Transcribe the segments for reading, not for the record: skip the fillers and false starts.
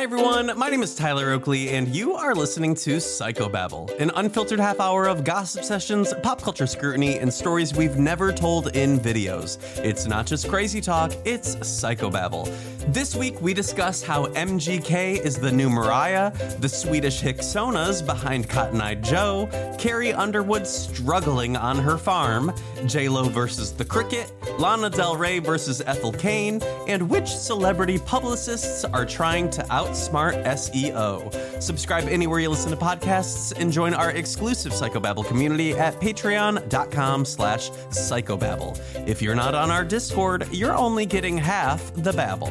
Hi, everyone. My name is Tyler Oakley, and you are listening to Psychobabble, an unfiltered half hour of gossip sessions, pop culture scrutiny, and stories we've never told in videos. It's not just crazy talk, it's Psychobabble. This week, we discuss how MGK is the new Mariah, the Swedish Hicksonas behind Cotton Eye Joe, Carrie Underwood struggling on her farm, J-Lo versus The Cricket, Lana Del Rey versus Ethel Cain, and which celebrity publicists are trying to outsmart SEO. Subscribe anywhere you listen to podcasts and join our exclusive Psychobabble community at patreon.com/psychobabble. If you're not on our Discord, you're only getting half the babble.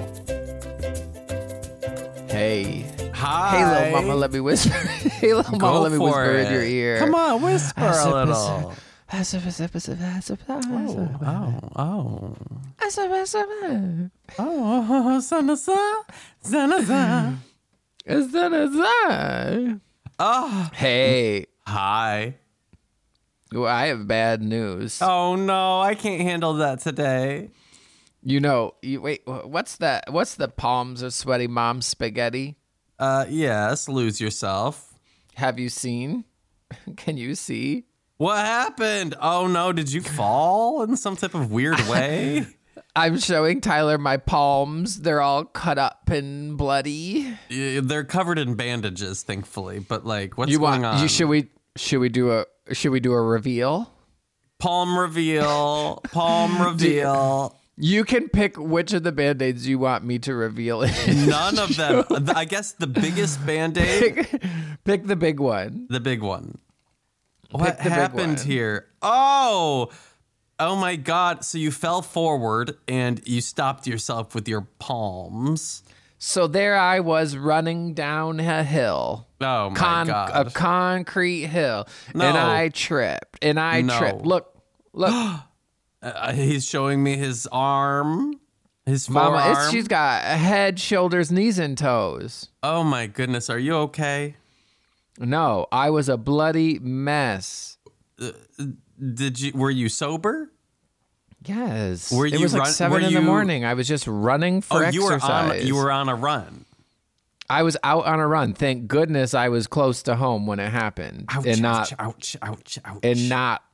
Hey. Hi. Hey, little mama, let me whisper. Hey, little mama, let me whisper in your ear. Come on, whisper a little. Oh. Hey. Hi. Well, I have bad news. Oh, no, I can't handle that today. You know, wait, what's that? What's the palms of sweaty mom spaghetti? Yes, lose yourself. Have you seen? Can you see? What happened? Oh, no, did you fall in some type of weird way? I'm showing Tyler my palms. They're all cut up and bloody. They're covered in bandages, thankfully, but like, what's going on? Should we do a reveal? Palm reveal. Palm reveal. You can pick which of the Band-Aids you want me to reveal. None of them. I guess the biggest Band-Aid. Pick the big one. The big one. What happened here? Oh my God. So you fell forward and you stopped yourself with your palms. So there I was running down a hill. Oh my God. A concrete hill. No. And I tripped. Tripped. Look. He's showing me his arm. His Mama, forearm. she's got a head, shoulders, knees, and toes. Oh my goodness. Are you okay? No, I was a bloody mess. Were you sober? Yes. Were you it was like 7 in the morning. I was just running for exercise. You were on a run. I was out on a run. Thank goodness I was close to home when it happened. Ouch, and ouch. And not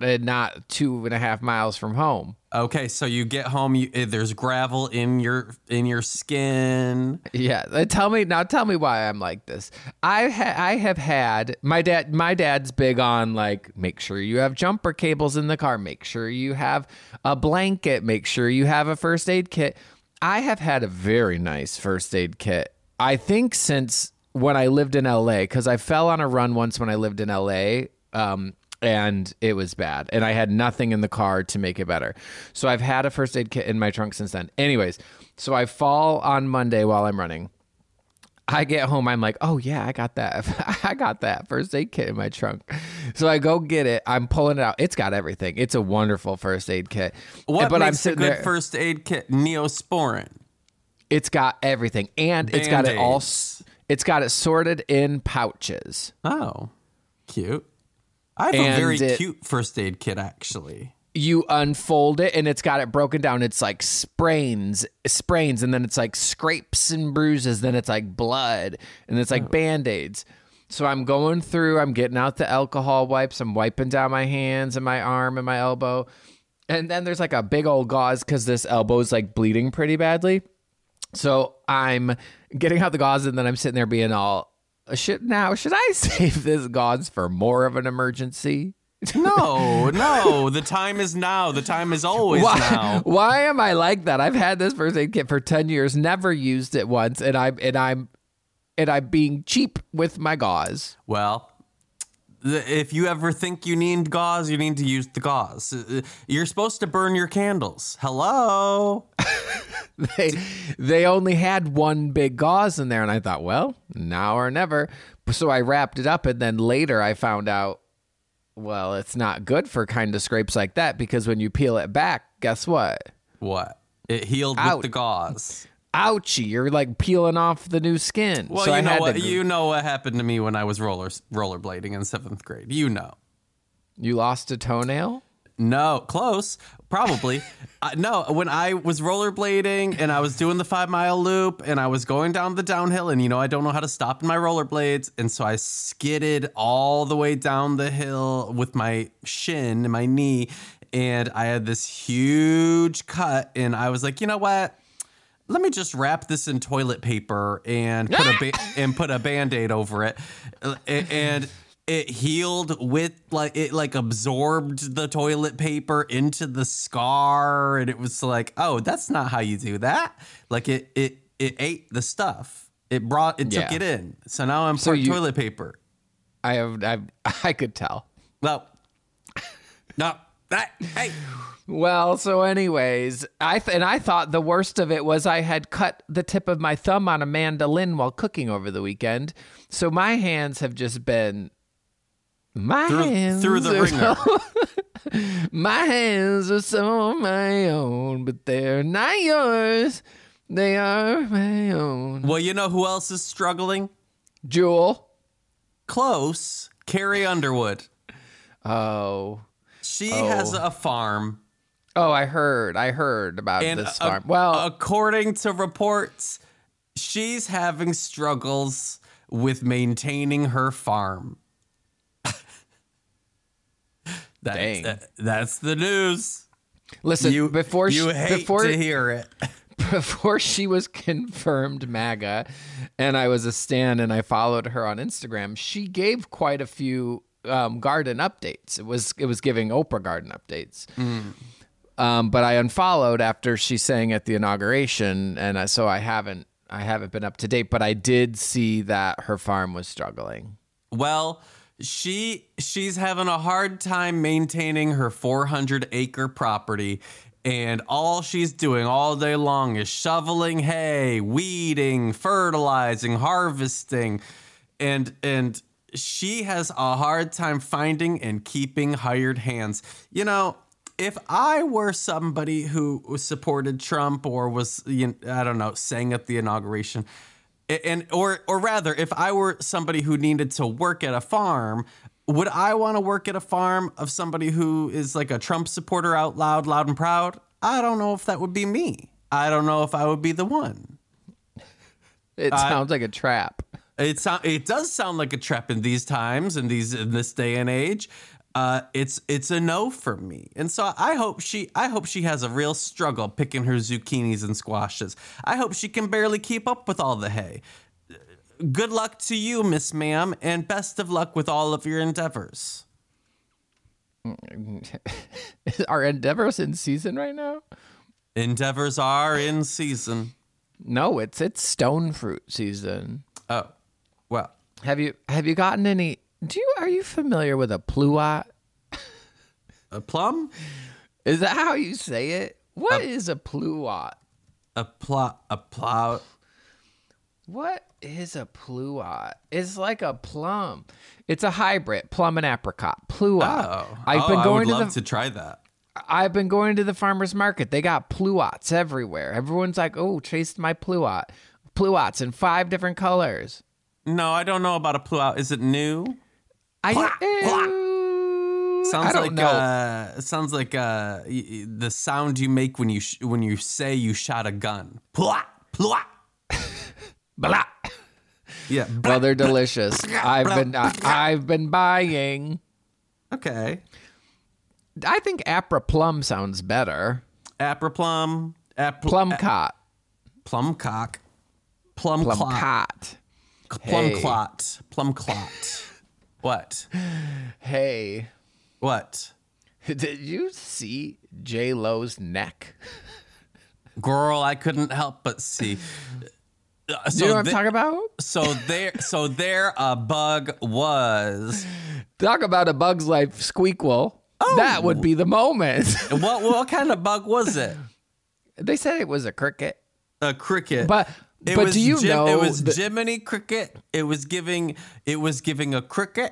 2.5 miles from home. Okay, so you get home, there's gravel in your skin. Yeah, tell me why I'm like this. I have had my dad's big on like, make sure you have jumper cables in the car, make sure you have a blanket, make sure you have a first aid kit. I have had a very nice first aid kit. I think since when I lived in LA, because I fell on a run once when I lived in LA, and it was bad. And I had nothing in the car to make it better. So I've had a first aid kit in my trunk since then. Anyways, so I fall on Monday while I'm running. I get home, I'm like, oh yeah, I got that. I got that first aid kit in my trunk. So I go get it. I'm pulling it out. It's got everything. It's a wonderful first aid kit. What makes a good first aid kit? Neosporin. It's got everything, and Band-Aids. it's got it all. It's got it sorted in pouches. Oh, cute! I have a very cute first aid kit, actually. You unfold it, and it's got it broken down. It's like sprains, and then it's like scrapes and bruises. Then it's like blood, and it's like Band-Aids. So I'm going through. I'm getting out the alcohol wipes. I'm wiping down my hands and my arm and my elbow, and then there's like a big old gauze because this elbow is like bleeding pretty badly. So I'm getting out the gauze, and then I'm sitting there being all, should I save this gauze for more of an emergency? No, the time is now. The time is always now. Why am I like that? I've had this first aid kit for 10 years, never used it once, and I'm being cheap with my gauze. Well, if you ever think you need gauze, you need to use the gauze. You're supposed to burn your candles. Hello? They only had one big gauze in there, and I thought, well, now or never. So I wrapped it up, and then later I found out, well, it's not good for kind of scrapes like that, because when you peel it back, guess what? What? It healed with the gauze. Ouchie, you're like peeling off the new skin. Well, so you know what happened to me when I was rollerblading in 7th grade. You know. You lost a toenail? No, close. Probably. No, when I was rollerblading and I was doing the 5-mile loop and I was going down the downhill and, I don't know how to stop in my rollerblades. And so I skidded all the way down the hill with my shin and my knee. And I had this huge cut. And I was like, you know what? Let me just wrap this in toilet paper and put a Band-Aid over it. And it healed with it absorbed the toilet paper into the scar, and it was like, oh, that's not how you do that. Like it ate the stuff. It took it in. So now I'm toilet paper. I could tell. Well, no, hey. Well, so anyways, I thought the worst of it was I had cut the tip of my thumb on a mandolin while cooking over the weekend. So my hands have just been through the ringer. My hands are so my own, but they're not yours. They are my own. Well, you know who else is struggling? Jewel. Close. Carrie Underwood. Oh. She has a farm. Oh, I heard about this farm. Well, according to reports, she's having struggles with maintaining her farm. That's the news. Listen, you before to hear it. Before she was confirmed MAGA, and I was a stan, and I followed her on Instagram, she gave quite a few garden updates. It was giving Oprah garden updates. But I unfollowed after she sang at the inauguration, and so I haven't been up to date. But I did see that her farm was struggling. Well, she's having a hard time maintaining her 400-acre property, and all she's doing all day long is shoveling hay, weeding, fertilizing, harvesting, and she has a hard time finding and keeping hired hands. If I were somebody who supported Trump or was, sang at the inauguration, or rather, if I were somebody who needed to work at a farm, would I want to work at a farm of somebody who is like a Trump supporter out loud and proud? I don't know if that would be me. I don't know if I would be the one. It sounds like a trap. It does sound like a trap in these times, in this day and age. It's a no for me. And so I hope she has a real struggle picking her zucchinis and squashes. I hope she can barely keep up with all the hay. Good luck to you, Miss Ma'am, and best of luck with all of your endeavors. Are endeavors in season right now? Endeavors are in season. No, it's stone fruit season. Oh, well. Have you gotten any? Are you familiar with a pluot? A plum? Is that how you say it? What is a pluot? A plow. What is a pluot? It's like a plum. It's a hybrid, plum and apricot. Pluot. I would love to try that. I've been going to the farmer's market. They got pluots everywhere. Everyone's like, oh, taste my pluot. Pluots in 5 different colors. No, I don't know about a pluot. Is it new? Sounds like the sound you make when you say you shot a gun. Plot, plot, blah. Yeah. Well, they're delicious. I've been buying. Okay. I think Apra Plum sounds better. Apra Plum. Plumcot. Plumcock. Plumcot. Plumclot. Plumclot. What? Hey. What? Did you see J-Lo's neck? Girl, I couldn't help but see. Do you know what I'm talking about? So there a bug was. Talk about a Bug's Life squeakquel. Oh. That would be the moment. What kind of bug was it? They said it was a cricket. A cricket. But do you know it was Jiminy Cricket? It was giving a cricket.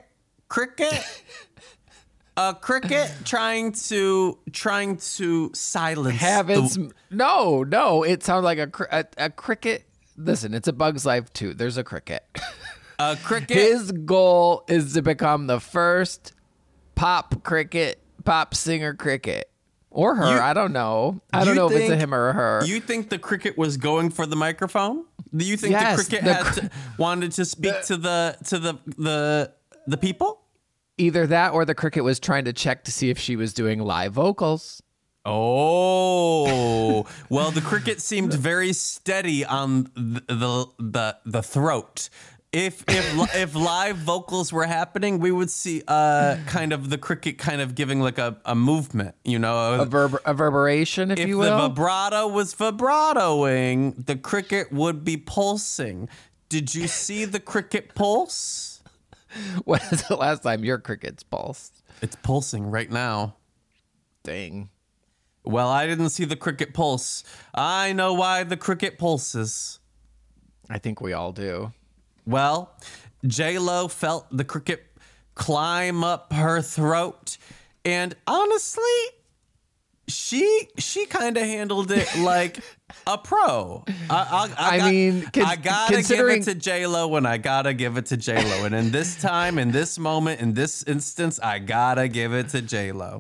A cricket trying to silence. No. It sounds like a cricket. Listen, it's a Bug's Life too. There's a cricket. A cricket. His goal is to become the first pop cricket pop singer cricket. Or her, You- I don't know. I don't You know if it's a think- him or a her. You think the cricket was going for the microphone? Do you think Yes, the cricket wanted to speak to the people? Either that or the cricket was trying to check to see if she was doing live vocals. Oh, well, the cricket seemed very steady on the throat. If live vocals were happening, we would see kind of the cricket kind of giving like a movement, you know, A reverberation, if if you the will. vibrato was vibratoing, the cricket would be pulsing. Did you see the cricket pulse? When is the last time your crickets pulsed? It's pulsing right now. Dang. Well, I didn't see the cricket pulse. I know why the cricket pulses. I think we all do. Well, J-Lo felt the cricket climb up her throat, and honestly, she kind of handled it like a pro. I gotta give considering it to J-Lo when I gotta give it to J-Lo, and in this time, in this moment, in this instance, I gotta give it to J-Lo.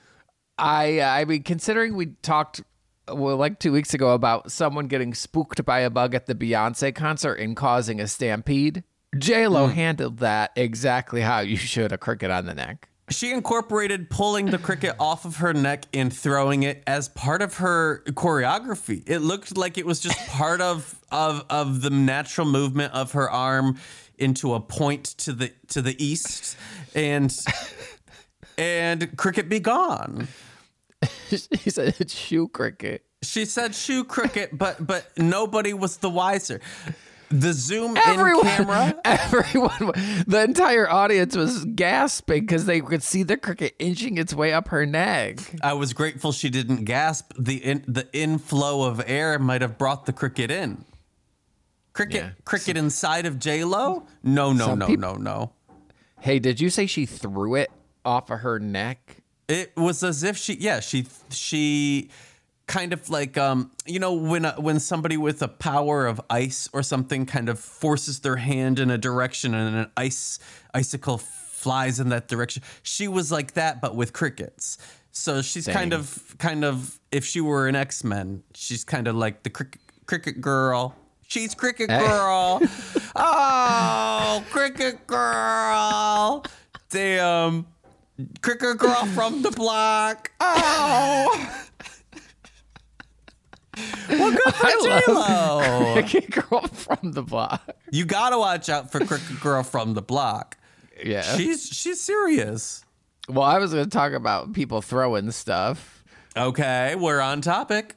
I mean, considering we talked like 2 weeks ago about someone getting spooked by a bug at the Beyonce concert and causing a stampede, J-Lo handled that exactly how you should a cricket on the neck. She incorporated pulling the cricket off of her neck and throwing it as part of her choreography. It looked like it was just part of the natural movement of her arm into a point to the east, and cricket be gone. He said it's shoe cricket. She said shoe cricket, but nobody was the wiser. The zoom in camera. Everyone, the entire audience was gasping because they could see the cricket inching its way up her neck. I was grateful she didn't gasp. The inflow of air might have brought the cricket in. Cricket inside of J-Lo? No. Hey, did you say she threw it off of her neck? It was as if she kind of like when somebody with a power of ice or something kind of forces their hand in a direction and an icicle flies in that direction. She was like that, but with crickets. So she's Dang. kind of if she were an X-Men, she's kind of like the cricket girl. She's cricket girl. Oh, cricket girl. Damn. Cricket girl from the block. Oh. Well, good for J-Lo. Cricket girl from the block. You gotta watch out for cricket girl from the block. Yeah. She's serious. Well, I was going to talk about people throwing stuff. Okay, we're on topic.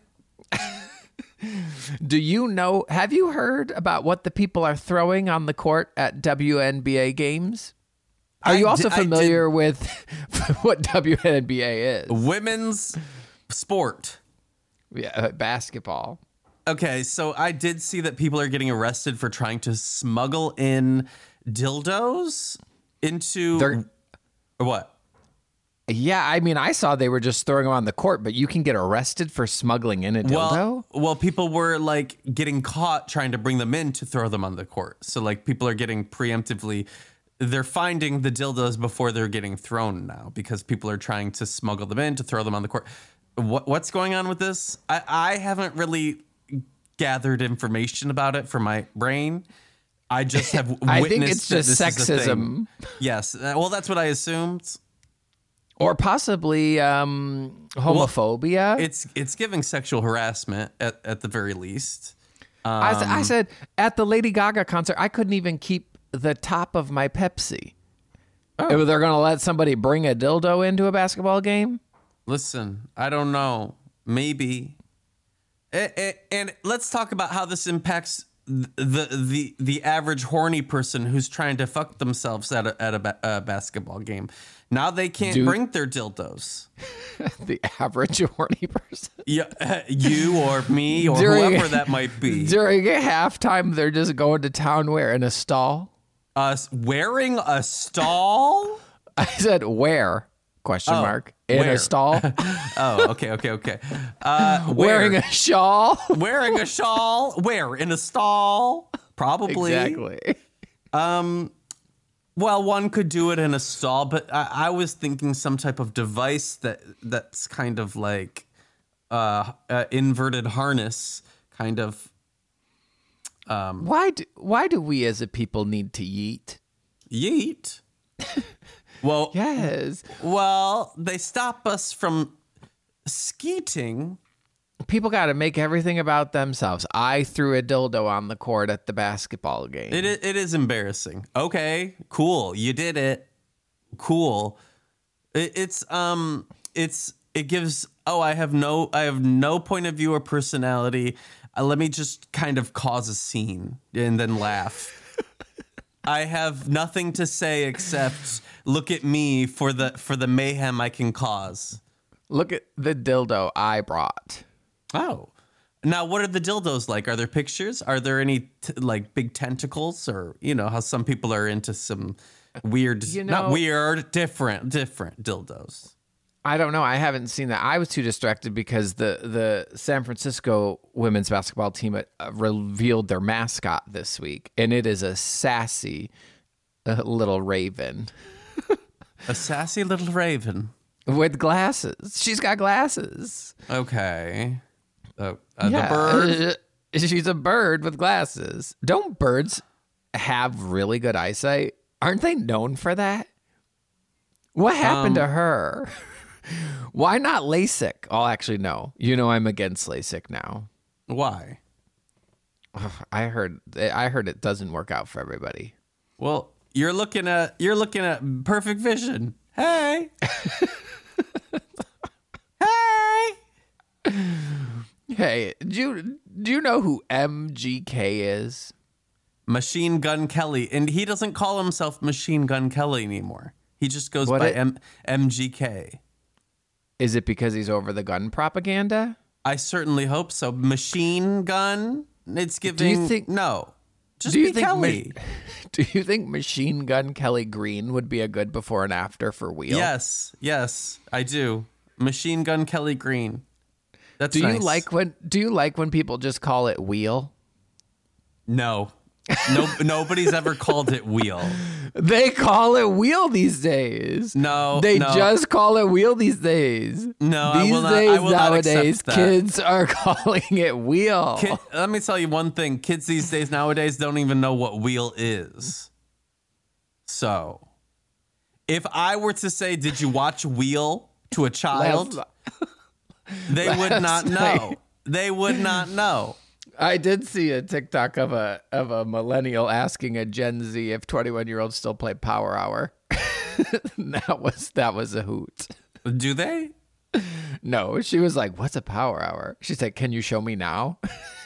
Do you know, have you heard about what the people are throwing on the court at WNBA games? Are you also familiar with what WNBA is? Women's sport. Yeah, basketball. Okay, so I did see that people are getting arrested for trying to smuggle in dildos into or what? Yeah, I mean, I saw they were just throwing them on the court, but you can get arrested for smuggling in a dildo? Well, people were like getting caught trying to bring them in to throw them on the court. So like people are getting preemptively, they're finding the dildos before they're getting thrown now because people are trying to smuggle them in to throw them on the court. What's going on with this? I haven't really gathered information about it for my brain. I just have witnessed I think it's that just this is a thing. sexism. Yes. Well, that's what I assumed. Or possibly homophobia. It's giving sexual harassment at the very least. I said at the Lady Gaga concert, I couldn't even keep the top of my Pepsi. They're going to let somebody bring a dildo into a basketball game? Listen, I don't know. Maybe. And let's talk about how this impacts the average horny person who's trying to fuck themselves at a basketball game. Now they can't bring their dildos. The average horny person. Yeah, you or me or whoever that might be. During a halftime, they're just going to town where? In a stall? Wearing a stall? I said where? Question mark. In where? a stall? Oh, okay. Wearing a shawl? Wearing a shawl? Where? In a stall? Probably. Exactly. Well, one could do it in a stall, but I was thinking some type of device that's kind of like inverted harness, kind of. Why do we as a people need to yeet? Yeet. Well, Yes. well, they stop us from skeeting. People got to make everything about themselves. I threw a dildo on the court at the basketball game. It is embarrassing. Okay, cool. You did it. Cool. It gives. Oh, I have no point of view or personality. Let me just kind of cause a scene and then laugh. I have nothing to say except look at me for the mayhem I can cause. Look at the dildo I brought. Oh. Now, what are the dildos like? Are there pictures? Are there any like big tentacles, or how some people are into some weird, not weird, different dildos? I don't know. I haven't seen that. I was too distracted because the San Francisco women's basketball team revealed their mascot this week, and it is a sassy little raven. A sassy little raven with glasses. She's got glasses. Okay. The Yeah. bird. She's a bird with glasses. Don't birds have really good eyesight? Aren't they known for that? What happened to her? Why not LASIK? Oh, actually, no. I'm against LASIK now. Why? I heard it doesn't work out for everybody. Well, you're looking at perfect vision. Hey. Hey. Hey, do you know who MGK is? Machine Gun Kelly, and he doesn't call himself Machine Gun Kelly anymore. He just goes by MGK. Is it because he's over the gun propaganda? I certainly hope so. Machine Gun. It's giving. Do you think no? Just do you be think Kelly. Do you think Machine Gun Kelly Green would be a good before and after for Wheel? Yes, I do. Machine Gun Kelly Green. That's Do nice. you like when people just call it Wheel? No. Nobody's ever called it Wheel. They call it Wheel these days. No, they no. just call it Wheel these days. No, these I will days not nowadays, accept that. kids are calling it Wheel. Let me tell you one thing. Kids these days nowadays don't even know what Wheel is. So, if I were to say, "Did you watch Wheel?" to a child, they would not know. They would not know. I did see a TikTok of a millennial asking a Gen Z if 21-year-olds still play Power Hour. that was a hoot. Do they? No, she was like, "What's a Power Hour?" She said, "Can you show me now?"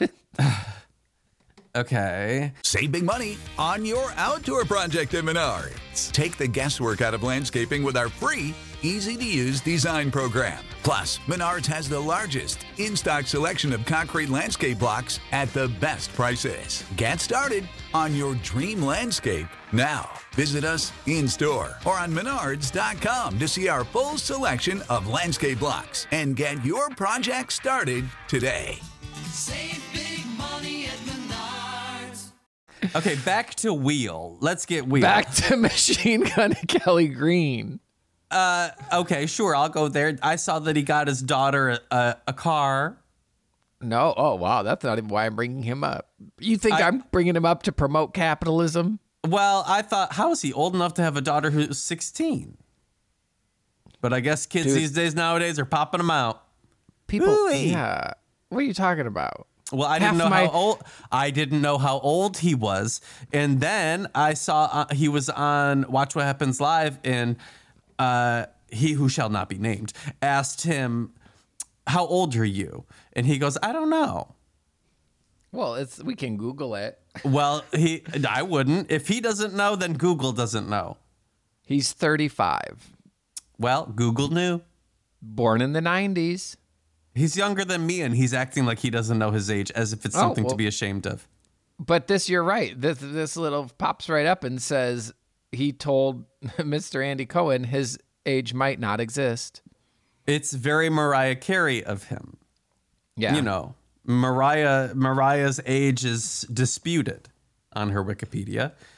Okay. Save big money on your outdoor project at Menards. Take the guesswork out of landscaping with our free, easy-to-use design program. Plus, Menards has the largest in-stock selection of concrete landscape blocks at the best prices. Get started on your dream landscape now. Visit us in-store or on Menards.com to see our full selection of landscape blocks and get your project started today. Save big money at Menards. Okay, back to Wheel. Let's get Wheel. Back to Machine Gun Kelly Green. Okay, sure. I'll go there. I saw that he got his daughter a car. No, oh wow, that's not even why I'm bringing him up. You think I'm bringing him up to promote capitalism? Well, I thought, how is he old enough to have a daughter who's 16? But I guess kids these days nowadays are popping them out. People, Ooh-wee. yeah. What are you talking about? Well, I didn't know how old. I didn't know how old he was, and then I saw he was on Watch What Happens Live, and he who shall not be named asked him, "How old are you?" And he goes, "I don't know." Well, we can Google it. Well, I wouldn't. If he doesn't know, then Google doesn't know. He's 35. Well, Google knew. Born in the 90s. He's younger than me, and he's acting like he doesn't know his age, as if it's something to be ashamed of. But you're right. This little pops right up and says he told Mr. Andy Cohen his age might not exist. It's very Mariah Carey of him. Yeah. You know, Mariah's age is disputed on her Wikipedia.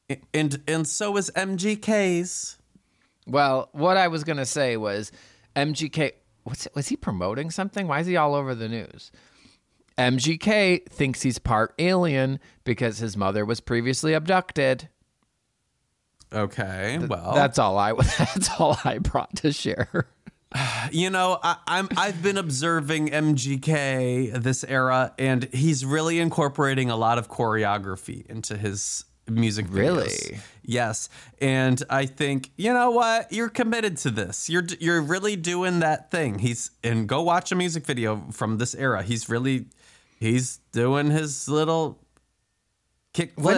And so is MGK's. Well, what I was gonna say was MGK. Was he promoting something? Why is he all over the news? MGK thinks he's part alien because his mother was previously abducted. Okay, well, That's all I brought to share. you know, I've been observing MGK this era, and he's really incorporating a lot of choreography into his music videos. Really? Yes. And I think, you know what? You're committed to this. You're really doing that thing. And go watch a music video from this era. He's doing his little kick flip.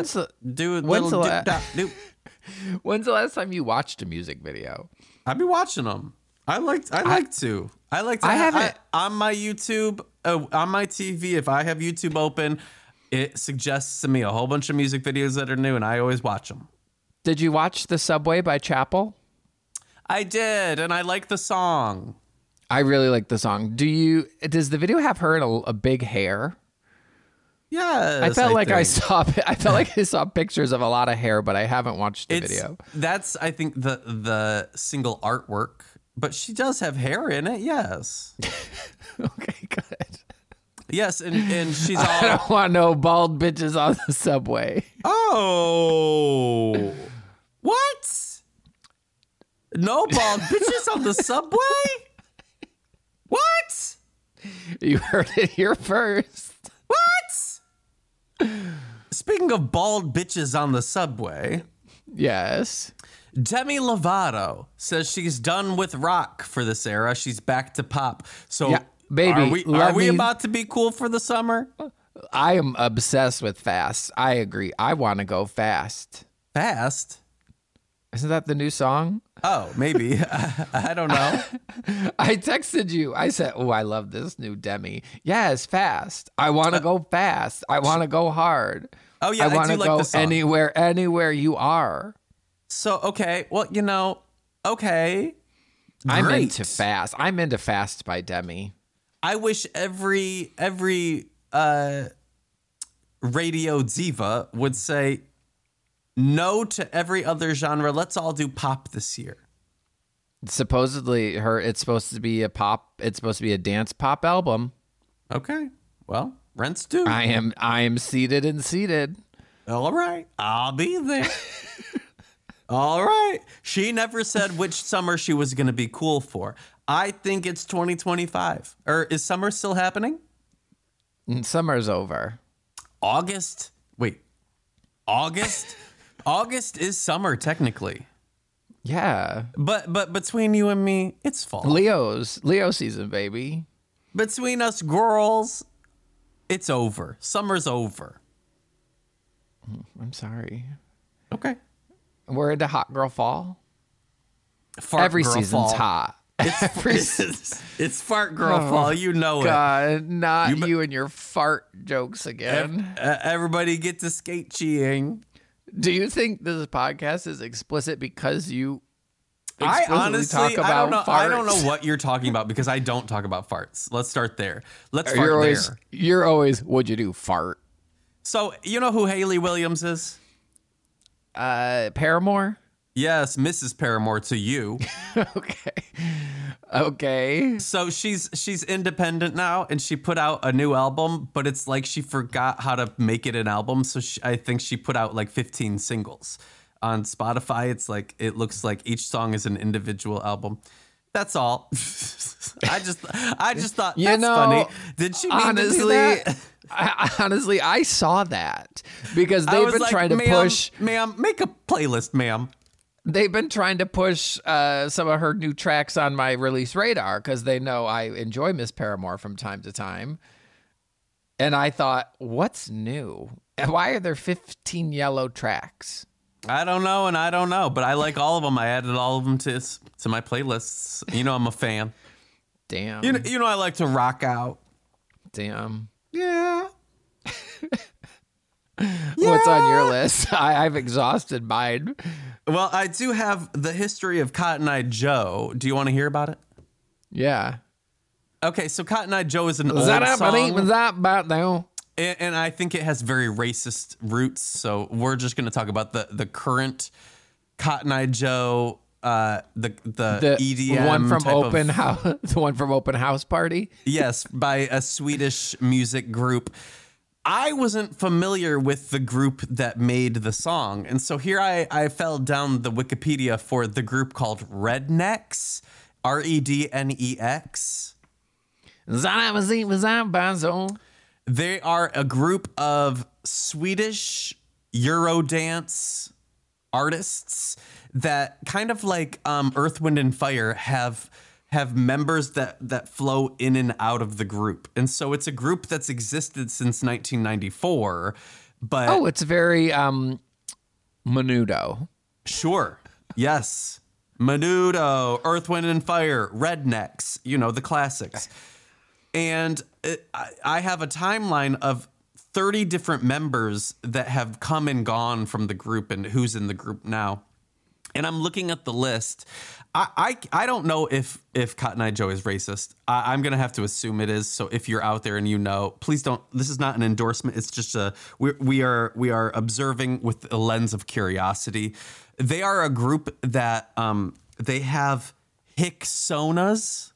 When's the last time you watched a music video? I've been watching them. I like to haven't on my YouTube, on my TV. If I have YouTube open, it suggests to me a whole bunch of music videos that are new, and I always watch them. Did you watch The Subway by Chappell? I did, and I like the song. I really like the song. Does the video have her in a big hair? Yes, I felt like I think. saw pictures of a lot of hair, but I haven't watched the video. That's, I think, the single artwork, but she does have hair in it. Yes. Okay, good. Yes, and she's all. I don't want no bald bitches on the subway. Oh, what? No bald bitches on the subway? What? You heard it here first. What? Speaking of bald bitches on the subway, Yes. Demi Lovato says she's done with rock for this era. She's back to pop. So, Yeah, baby, are we about to be cool for the summer? I am obsessed with fast. I agree. I want to go fast. Fast? Isn't that the new song? Oh, maybe. I don't know. I texted you. I said, "Oh, I love this new Demi." Yes, fast. I want to go fast. I want to go hard. Oh, yeah, I want do to like go the song. anywhere you are. So, okay. Well, okay. I'm Great. into fast. I'm into Fast by Demi. I wish every radio diva would say no to every other genre. Let's all do pop this year. Supposedly, it's supposed to be a pop. It's supposed to be a dance pop album. Okay. Well, rent's due. I am seated and seated. All right. I'll be there. All right. She never said which summer she was going to be cool for. I think it's 2025. Or is summer still happening? Summer's over. August? Wait. August? August is summer technically. Yeah. But between you and me, it's fall. Leo season, baby. Between us girls, it's over. Summer's over. I'm sorry. Okay. We're into hot girl fall. Fart Every girl season's fall. hot. It's fart girl fall. You know God, not You you, be- and your fart jokes again. it. Everybody get to skate cheating. Do you think this podcast is explicit because you I explicitly honestly, talk about farts? I don't know what you're talking about because I don't talk about farts. Let's start there. Let's You're fart always, there. you're always, what'd you do, fart? So, you know who Haley Williams is? Paramore? Yes, Mrs. Paramore to you. Okay. So she's independent now, and she put out a new album, but it's like she forgot how to make it an album. So I think she put out like 15 singles on Spotify. It's like it looks like each song is an individual album. That's all. I just thought that's funny. Did she mean to do that? Honestly, I saw that because I they've was been like, trying to ma'am, push. Ma'am, make a playlist, ma'am. They've been trying to push some of her new tracks on my release radar because they know I enjoy Miss Paramore from time to time. And I thought, what's new? And why are there 15 yellow tracks? I don't know, and I don't know, but I like all of them. I added all of them to my playlists. You know, I'm a fan. Damn. You know, I like to rock out. Damn. Yeah. What's on your list? I've exhausted mine. Well, I do have the history of Cotton Eye Joe. Do you want to hear about it? Yeah. Okay, so Cotton Eye Joe is an Was old that song. Was that about now? And I think it has very racist roots. So we're just going to talk about the current Cotton Eye Joe, the EDM one from type Open of, House, the one from Open House Party. yes, by a Swedish music group. I wasn't familiar with the group that made the song. And so here I fell down the Wikipedia for the group called Rednex, Rednex. They are a group of Swedish Eurodance artists that kind of like Earth, Wind, and Fire have members that flow in and out of the group. And so it's a group that's existed since 1994. But it's very Menudo. sure. Yes. Menudo, Earth, Wind, and Fire, Rednex, the classics. And I have a timeline of 30 different members that have come and gone from the group and who's in the group now. And I'm looking at the list. I don't know if Cotton Eye Joe is racist. I'm going to have to assume it is. So if you're out there and please don't. This is not an endorsement. It's just we are observing with a lens of curiosity. They are a group that they have Hicksonas.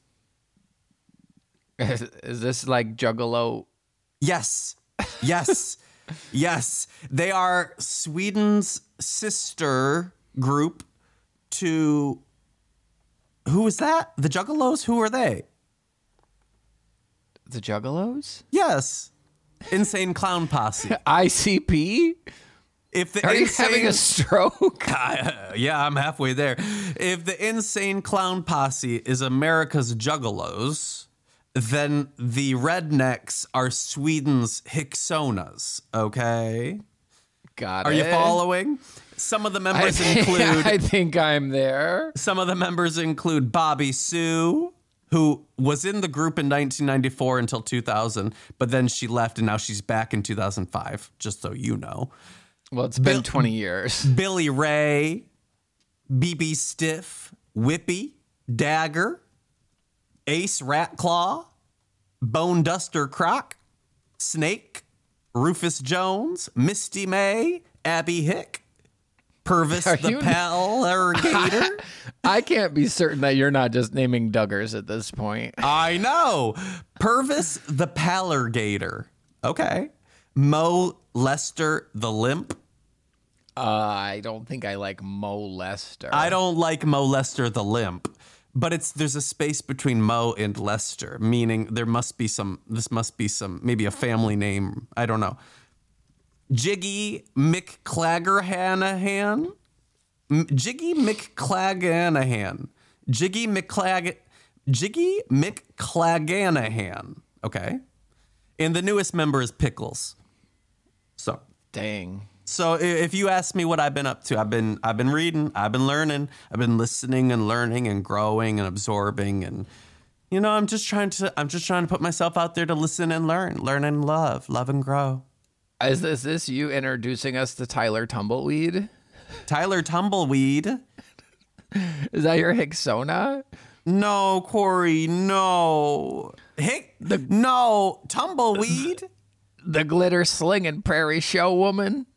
Is this like Juggalo? Yes. Yes. Yes. They are Sweden's sister group to... Who is that? The Juggalos? Who are they? The Juggalos? Yes. Insane Clown Posse. ICP? Are you having a stroke? Yeah, I'm halfway there. If the Insane Clown Posse is America's Juggalos, then the Rednecks are Sweden's Hicksonas, okay? Got it. Are you following? Some of the members include... I think I'm there. Some of the members include Bobby Sue, who was in the group in 1994 until 2000, but then she left and now she's back in 2005, just so you know. Well, it's been 20 years. Billy Ray, BB Stiff, Whippy, Dagger, Ace Ratclaw, Bone Duster Croc, Snake, Rufus Jones, Misty May, Abby Hick, Purvis the Palligator. I can't be certain that you're not just naming Duggars at this point. I know. Purvis the Palligator. Okay. Mo Lester the Limp. I don't think I like Mo Lester. I don't like Mo Lester the Limp. But there's a space between Mo and Lester, meaning this must be maybe a family name. I don't know. Jiggy McClaggerhanahan. Jiggy McClaganahan. Jiggy McClaganahan. Okay. And the newest member is Pickles. So. Dang. So if you ask me what I've been up to, I've been reading, I've been learning, I've been listening and learning and growing and absorbing, and I'm just trying to put myself out there to listen and learn and love and grow. Is this you introducing us to Tyler Tumbleweed? Tyler Tumbleweed? Is that your Hicksona? No, Corey, no. No, Tumbleweed? The glitter slinging prairie show woman?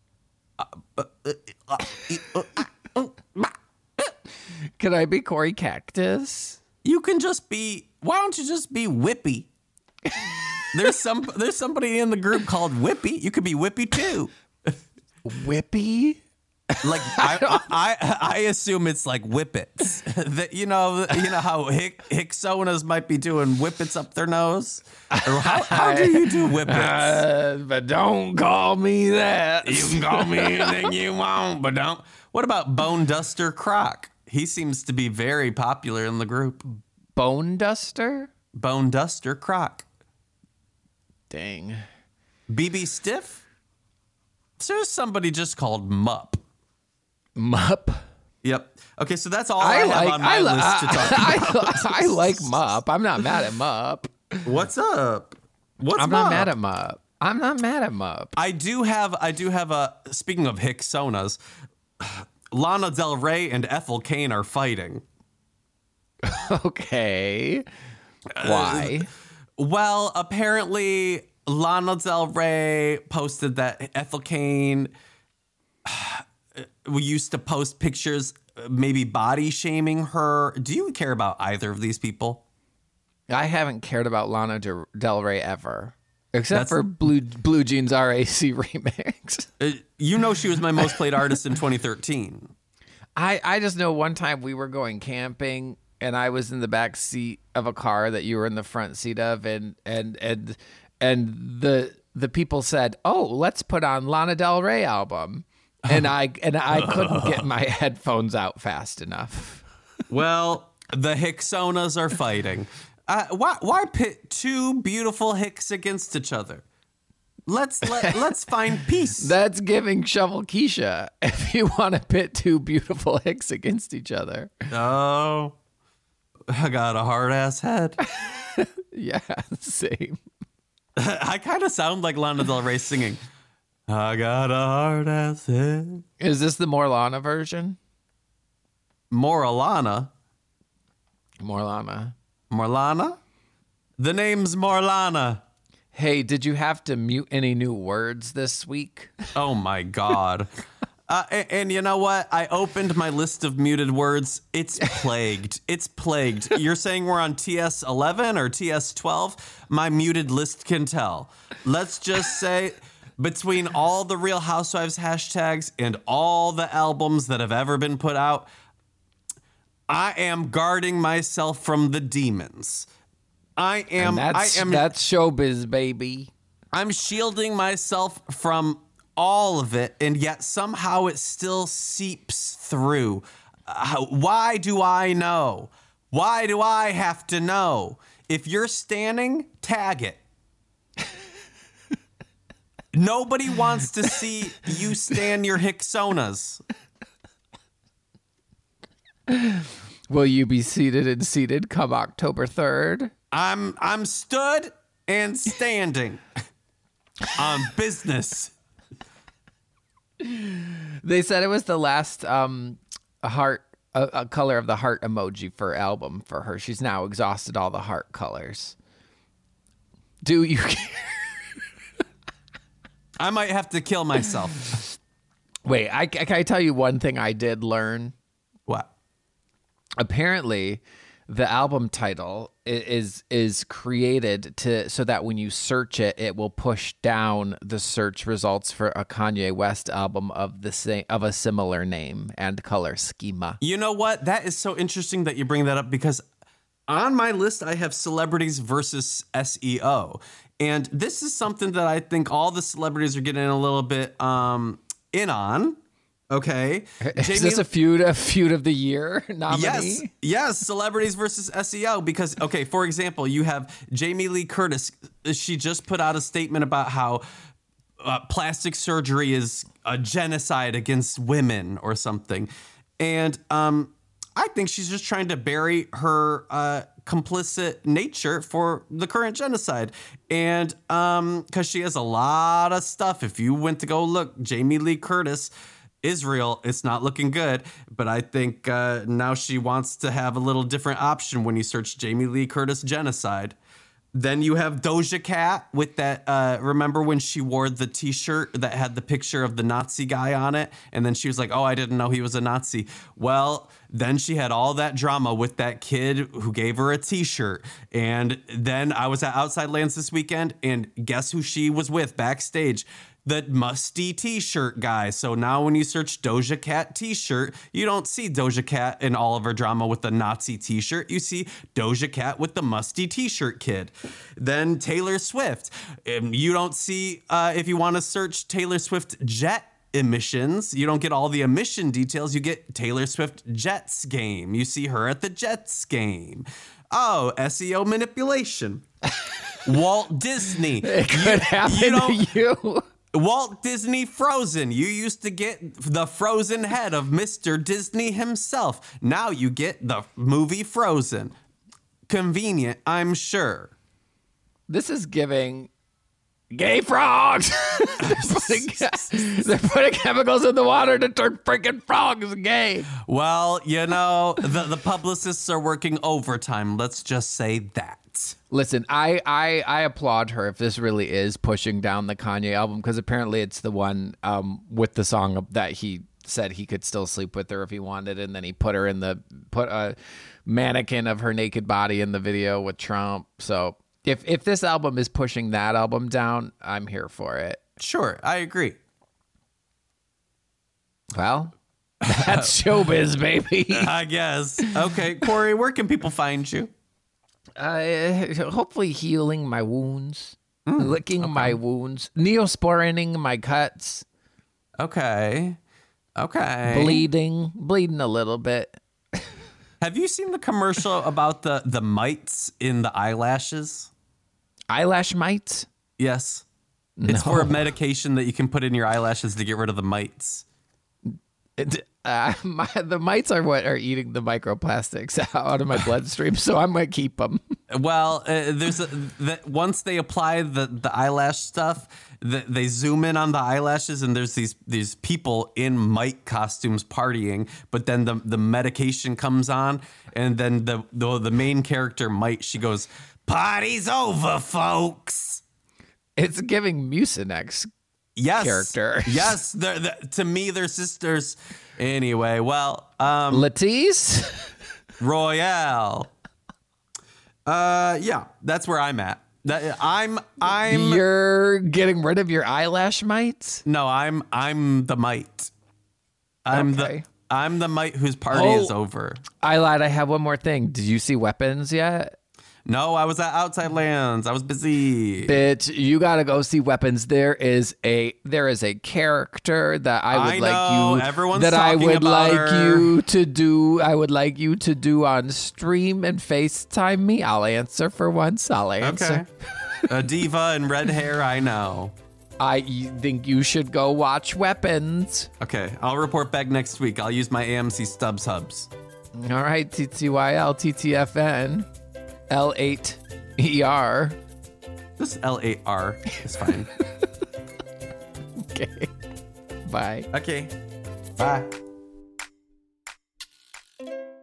Can I be Corey Cactus? You can just be. Why don't you just be Whippy? There's somebody in the group called Whippy. You could be Whippy too. Whippy? Like I assume it's like whippets. That you know how Hicksonas might be doing whippets up their nose. Or how do you do whippets? But don't call me that. You can call me anything you want, but don't. What about Bone Duster Croc? He seems to be very popular in the group. Bone Duster? Bone Duster Croc. Dang. BB Stiff? There's somebody just called Mupp. Mupp? Yep. Okay, so that's all I have on my list to talk about. I like Mupp. I'm not mad at Mupp. What's up? I'm not mad at Mupp. I'm not mad at Mupp. I do have a, speaking of Hicksonas, Lana Del Rey and Ethel Cain are fighting. Okay. Why? Well, apparently Lana Del Rey posted that Ethel Cain we used to post pictures, maybe body shaming her. Do you care about either of these people? I haven't cared about Lana Del Rey ever, except for Blue Jeans RAC remix. You know she was my most played artist in 2013. I just know one time we were going camping and I was in the back seat of a car that you were in the front seat of, and the people said, "Oh, let's put on Lana Del Rey album," and I couldn't get my headphones out fast enough. Well, the Hicksonas are fighting. Why pit two beautiful Hicks against each other? Let's find peace. That's giving Shovel Keisha if you want to pit two beautiful Hicks against each other. Oh, I got a hard ass head. Yeah, same. I kind of sound like Lana Del Rey singing. I got a hard ass head. Is this the Morlana version? Morlana? Morlana? The name's Morlana. Hey, did you have to mute any new words this week? Oh my God. And you know what? I opened my list of muted words. It's plagued. You're saying we're on TS 11 or TS 12? My muted list can tell. Let's just say between all the Real Housewives hashtags and all the albums that have ever been put out, I am guarding myself from the demons. That's showbiz, baby. I'm shielding myself from all of it, and yet somehow it still seeps through. Why do I know? Why do I have to know? If you're standing, tag it. Nobody wants to see you stand your Hicksonas. Will you be seated and seated come October 3rd? I'm stood and standing on business. They said it was the last heart, a color of the heart emoji for album for her. She's now exhausted all the heart colors. Do you care? I might have to kill myself. Wait, can I tell you one thing I did learn? What? Apparently, the album title is created so that when you search it, it will push down the search results for a Kanye West album of a similar name and color schema. You know what? That is so interesting that you bring that up, because on my list I have celebrities versus SEO, and this is something that I think all the celebrities are getting a little bit in on. Okay. Is this a feud of the year nominee? Yes, celebrities versus SEO, because, okay, for example, you have Jamie Lee Curtis. She just put out a statement about how plastic surgery is a genocide against women or something. And I think she's just trying to bury her complicit nature for the current genocide. And because she has a lot of stuff. If you went to go look, Jamie Lee Curtis, Israel, it's not looking good, but I think now she wants to have a little different option when you search Jamie Lee Curtis genocide. Then you have Doja Cat with that, remember when she wore the t-shirt that had the picture of the Nazi guy on it? And then she was like, oh, I didn't know he was a Nazi. Well, then she had all that drama with that kid who gave her a t-shirt. And then I was at Outside Lands this weekend, and guess who she was with backstage? The musty t-shirt guy. So now when you search Doja Cat t-shirt, you don't see Doja Cat in all of her drama with the Nazi t-shirt. You see Doja Cat with the musty t-shirt kid. Then Taylor Swift. You don't see, if you want to search Taylor Swift jet emissions, you don't get all the emission details. You get Taylor Swift Jets game. You see her at the Jets game. Oh, SEO manipulation. Walt Disney. It could happen to you. Walt Disney Frozen. You used to get the frozen head of Mr. Disney himself. Now you get the movie Frozen. Convenient, I'm sure. This is giving Gay frogs. They're putting chemicals in the water to turn freaking frogs gay. Well, the publicists are working overtime. Let's just say that. Listen, I applaud her if this really is pushing down the Kanye album, because apparently it's the one with the song that he said he could still sleep with her if he wanted, and then he put a mannequin of her naked body in the video with Trump. So if this album is pushing that album down, I'm here for it. Sure, I agree. Well, that's showbiz, baby. I guess. Okay, Corey, where can people find you? Hopefully healing my wounds, licking my wounds, neosporining my cuts. Okay. Bleeding a little bit. Have you seen the commercial about the mites in the eyelashes? Eyelash mites? Yes. It's for a medication that you can put in your eyelashes to get rid of the mites. The mites are what are eating the microplastics out of my bloodstream, so I'm going to keep them. Well, once they apply the eyelash stuff, they zoom in on the eyelashes, and there's these people in mite costumes partying, but then the medication comes on, and then the main character, Mite, she goes, "Party's over, folks." It's giving Mucinex. Yes. Character. Yes. To me, they're sisters. Anyway, well, Latisse? Royale. Yeah, that's where I'm at. I'm You're getting rid of your eyelash mites? No, I'm the mite. I'm the mite whose party is over. I lied. I have one more thing. Did you see Weapons yet? No, I was at Outside Lands. I was busy. Bitch, you gotta go see Weapons. There is a character that I would you to do. I would like you to do on stream and FaceTime me. I'll answer for once. I'll answer. Okay. A diva and red hair, I know. I think you should go watch Weapons. Okay, I'll report back next week. I'll use my AMC Stubbs hubs. All right, TTYL, TTFN. L8ER. This L8R is fine. Okay. Bye. Okay. Bye.